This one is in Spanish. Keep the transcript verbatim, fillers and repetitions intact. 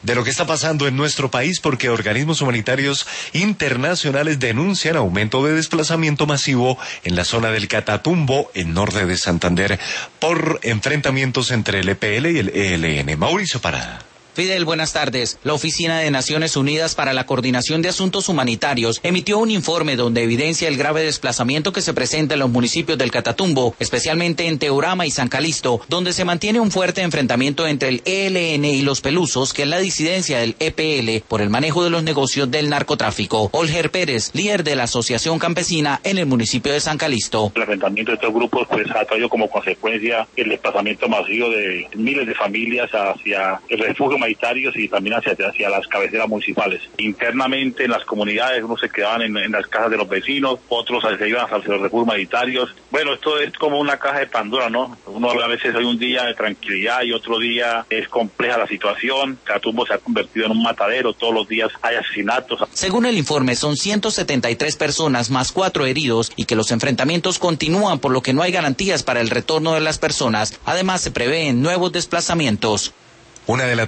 de lo que está pasando en nuestro país, porque organismos humanitarios internacionales denuncian aumento de desplazamiento masivo en la zona del Catatumbo, en norte de Santander, por enfrentamientos entre el E P L y el E L N. Mauricio Parada. Fidel, buenas tardes. La Oficina de Naciones Unidas para la Coordinación de Asuntos Humanitarios emitió un informe donde evidencia el grave desplazamiento que se presenta en los municipios del Catatumbo, especialmente en Teorama y San Calixto, donde se mantiene un fuerte enfrentamiento entre el E L N y los Pelusos, que es la disidencia del E P L por el manejo de los negocios del narcotráfico. Olger Pérez, líder de la Asociación Campesina en el municipio de San Calixto. El enfrentamiento de estos grupos pues ha traído como consecuencia el desplazamiento masivo de miles de familias hacia el refugio humanitarios y también hacia, hacia las cabeceras municipales. Internamente en las comunidades unos se quedaban en, en las casas de los vecinos, otros se iban hacia los refugios humanitarios. Bueno, esto es como una caja de Pandora, ¿no? Uno a veces hay un día de tranquilidad y otro día es compleja la situación. Catatumbo se ha convertido en un matadero, todos los días hay asesinatos. Según el informe, son ciento setenta y tres personas más cuatro heridos y que los enfrentamientos continúan, por lo que no hay garantías para el retorno de las personas. Además, se prevén nuevos desplazamientos. Una de la